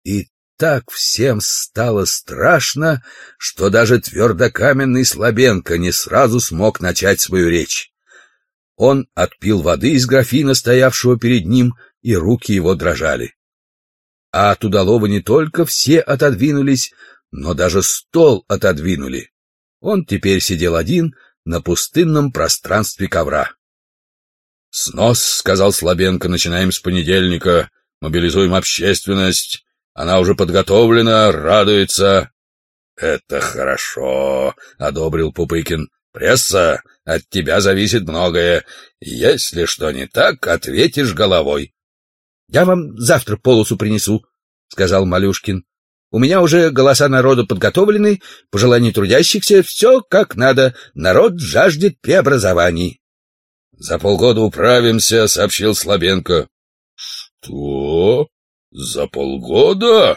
И так всем стало страшно, что даже твердокаменный Слабенко не сразу смог начать свою речь. Он отпил воды из графина, стоявшего перед ним, и руки его дрожали. А от Удалова не только все отодвинулись, но даже стол отодвинули. Он теперь сидел один на пустынном пространстве ковра. — Снос, — сказал Слабенко, — начинаем с понедельника, мобилизуем общественность, она уже подготовлена, радуется. — Это хорошо, — одобрил Пупыкин. — Пресса, от тебя зависит многое. Если что не так, ответишь головой. — Я вам завтра полосу принесу, — сказал Малюшкин. — У меня уже голоса народа подготовлены, пожелания трудящихся, все как надо, народ жаждет преобразований. — За полгода управимся, — сообщил Слабенко. — Что? За полгода?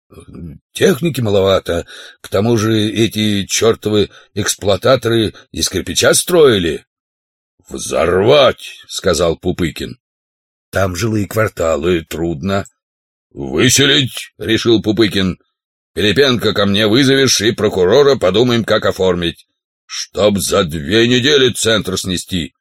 Техники маловато, к тому же эти чертовы эксплуататоры из кирпича строили. — Взорвать, — сказал Пупыкин. — Там жилые кварталы, трудно. — Выселить, — решил Пупыкин. — Пилипенко ко мне вызовешь, и прокурора подумаем, как оформить. Чтоб за 2 недели центр снести.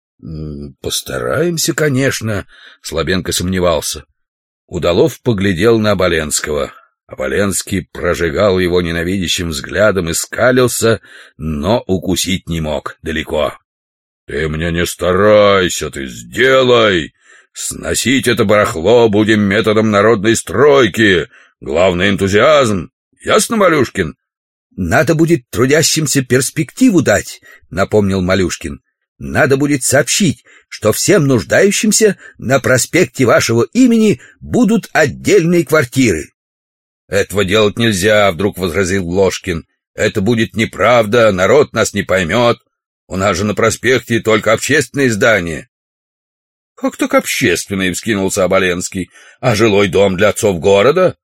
— Постараемся, конечно, — Слабенко сомневался. Удалов поглядел на Оболенского. Оболенский прожигал его ненавидящим взглядом и скалился, но укусить не мог, далеко. — Ты мне не старайся, ты сделай! Сносить это барахло будем методом народной стройки. Главный энтузиазм. Ясно, Малюшкин? — Надо будет трудящимся перспективу дать, — напомнил Малюшкин. Надо будет сообщить, что всем нуждающимся на проспекте вашего имени будут отдельные квартиры. — Этого делать нельзя, — вдруг возразил Ложкин. — Это будет неправда, народ нас не поймет. У нас же на проспекте только общественные здания. — Как так общественные? — вскинулся Оболенский. — А жилой дом для отцов города?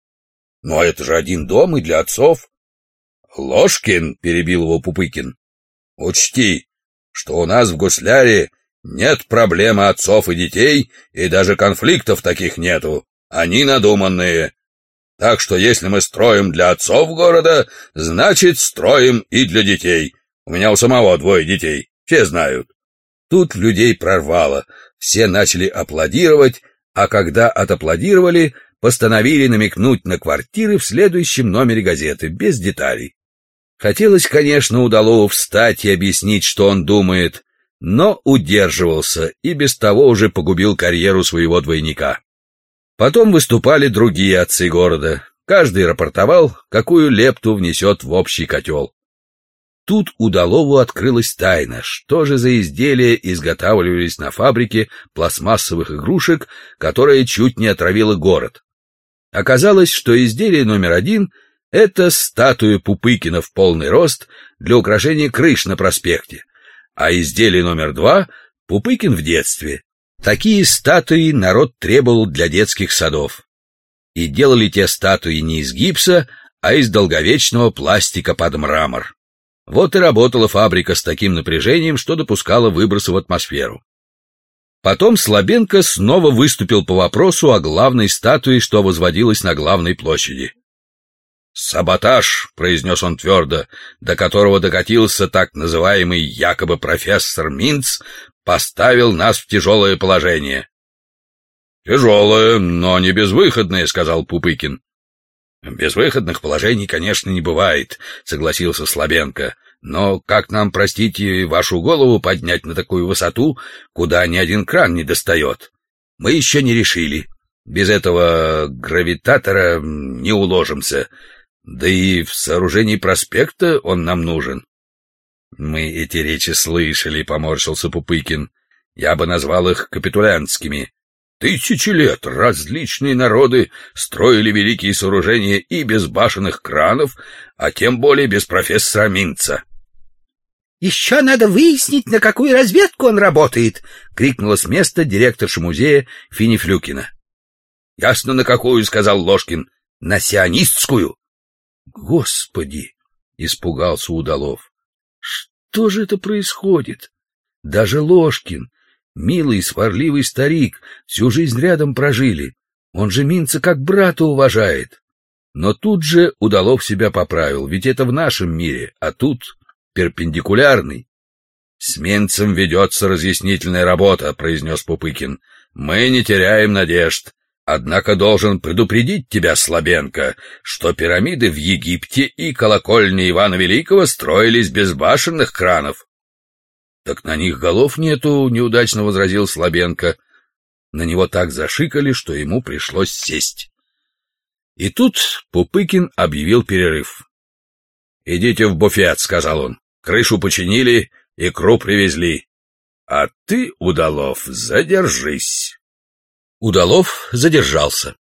— Но это же один дом и для отцов. — Ложкин, — перебил его Пупыкин, — учти, что у нас в Гусляре нет проблемы отцов и детей, и даже конфликтов таких нету. Они надуманные. Так что если мы строим для отцов города, значит, строим и для детей. У меня у самого 2 детей, все знают. Тут людей прорвало, все начали аплодировать, а когда отаплодировали, постановили намекнуть на квартиры в следующем номере газеты, без деталей. Хотелось, конечно, Удалову встать и объяснить, что он думает, но удерживался и без того уже погубил карьеру своего двойника. Потом выступали другие отцы города, каждый рапортовал, какую лепту внесет в общий котел. Тут Удалову открылась тайна, что же за изделия изготавливались на фабрике пластмассовых игрушек, которая чуть не отравила город. Оказалось, что изделие номер 1 — это статуя Пупыкина в полный рост для украшения крыш на проспекте, а изделие номер 2 — Пупыкин в детстве. Такие статуи народ требовал для детских садов. И делали те статуи не из гипса, а из долговечного пластика под мрамор. Вот и работала фабрика с таким напряжением, что допускала выбросы в атмосферу. Потом Слабенко снова выступил по вопросу о главной статуе, что возводилась на главной площади. «Саботаж», — произнес он твердо, до которого докатился так называемый якобы профессор Минц, поставил нас в тяжелое положение. «Тяжелое, но не безвыходное», — сказал Пупыкин. «Безвыходных положений, конечно, не бывает», — согласился Слабенко. «Но как нам, простите, вашу голову поднять на такую высоту, куда ни один кран не достает? Мы еще не решили. Без этого гравитатора не уложимся. Да и в сооружении проспекта он нам нужен». «Мы эти речи слышали», — поморщился Пупыкин. «Я бы назвал их капитулянтскими. 1000 лет различные народы строили великие сооружения и без башенных кранов, а тем более без профессора Минца». «Еще надо выяснить, на какую разведку он работает!» — крикнула с места директорша музея Финифлюкина. «Ясно, на какую», — сказал Ложкин. «На сионистскую». «Господи!» — испугался Удалов. «Что же это происходит? Даже Ложкин, милый сварливый старик, всю жизнь рядом прожили, Он же Минца как брата уважает. Но тут же Удалов себя поправил, ведь это в нашем мире, а тут перпендикулярный. «С Минцем ведется разъяснительная работа», — произнес Пупыкин. «Мы не теряем надежд. Однако должен предупредить тебя, Слабенко, что пирамиды в Египте и колокольни Ивана Великого строились без башенных кранов». «Так на них голов нету», — неудачно возразил Слабенко. На него так зашикали, что ему пришлось сесть. И тут Пупыкин объявил перерыв. «Идите в буфет», — сказал он. «Крышу починили, икру привезли. А ты, Удалов, задержись». Удалов задержался.